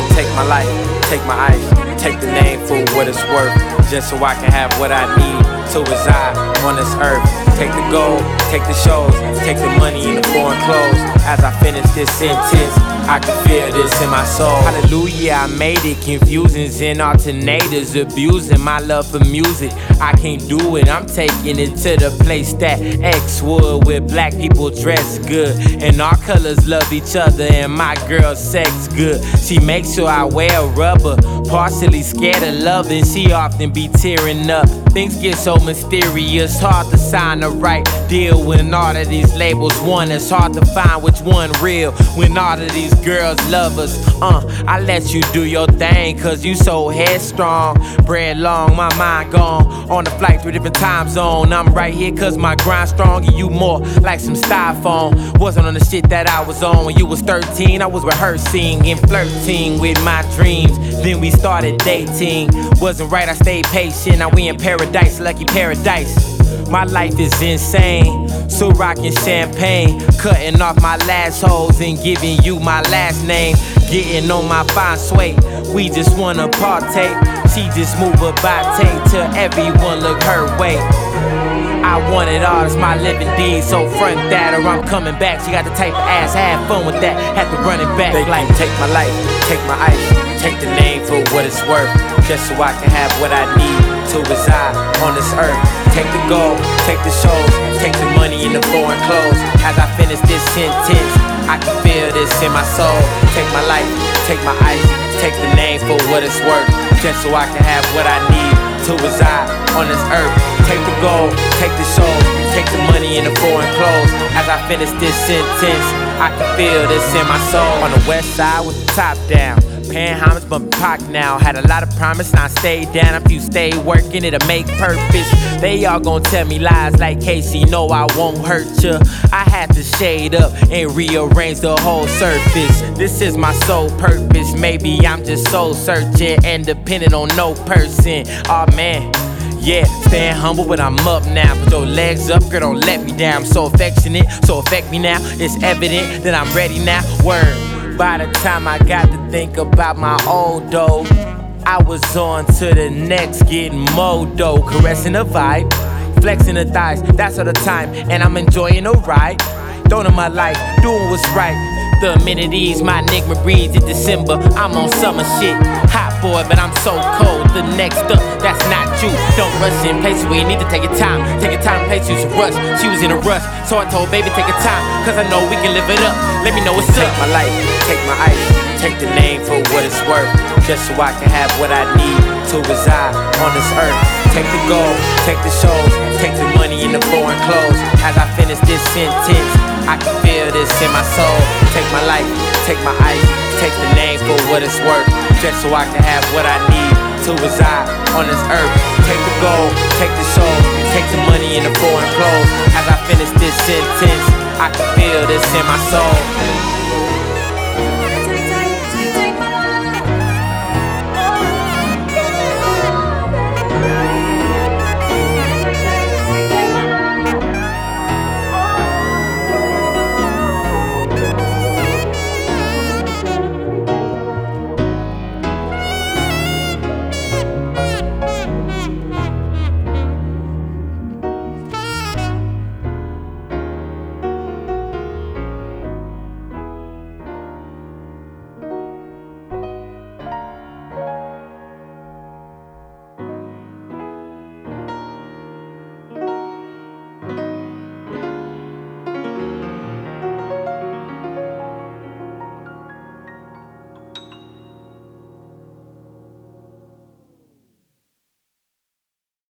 Take my life, take my ice, take the name for what it's worth, just so I can have what I need to reside on this earth. Take the gold, take the shows, take the money and the foreign clothes. As I finish this sentence, I can feel this in my soul. Hallelujah, I made it. Confusings and alternators, abusing my love for music. I can't do it, I'm taking it to the place that X would, where black people dress good and our colors love each other and my girl's sex good. She makes sure I wear rubber, partially scared of loving. She often be tearing up. Things get so mysterious, hard to sign the right deal when all of these labels want. It's hard to find which one real when all of these girls love us. I let you do your thing, cause you so headstrong. Bread long, my mind gone. On the flight through different time zone. I'm right here cause my grind strong, and you more like some styrofoam. Wasn't on the shit that I was on when you was 13. I was rehearsing and flirting with my dreams. Then we started dating. Wasn't right, I stayed patient. Now we in paradise, lucky paradise. My life is insane, so rockin' champagne, cutting off my last hoes and giving you my last name. Getting on my fine sway, we just wanna partake. She just move her body till everyone look her way. I want it all, it's my living deed, so front that or I'm coming back. She got the type of ass, have fun with that, had to run it back. They like, take my life, take my ice, take the name for what it's worth, just so I can have what I need to reside on this earth. Take the gold, take the shows, take the money and the foreign clothes. As I finish this sentence, I can feel this in my soul. Take my life, take my ice, take the name for what it's worth, just so I can have what I need to reside on this earth. Take the gold, take the shows, take the money and the foreign clothes. As I finish this sentence, I can feel this in my soul. On the west side with the top down, paying homage, bumping Pac now. Had a lot of promise and I stayed down. If you stay working, it'll make purpose. They all gon' tell me lies like Casey, no I won't hurt ya. I had to shade up and rearrange the whole surface. This is my sole purpose. Maybe I'm just soul searching and dependent on no person. Aw man, yeah, staying humble, but I'm up now. Put your legs up, girl, don't let me down. I'm so affectionate, so affect me now. It's evident that I'm ready now. Word. By the time I got to think about my old dough, I was on to the next, getting more dough. Caressing the vibe, flexing the thighs, that's all the time. And I'm enjoying the ride, throwing my life, doing what's right. The amenities, my enigma breeds in December. I'm on summer shit, hot boy, but I'm so cold. The next up, that's not you. Don't rush in places where you need to take your time. Take your time in places you should rush. She was in a rush, so I told baby take your time, cause I know we can live it up. Let me know what's up. Take my life, take my ice, take the name for what it's worth, just so I can have what I need to reside on this earth. Take the gold, take the shows, take the money and the foreign clothes. As I finish this sentence, I can feel this in my soul. Take my life, take my ice, take the name for what it's worth, just so I can have what I need to reside on this earth. Take the gold, take the shows, take the money and the foreign clothes. As I finish this sentence, I can feel this in my soul.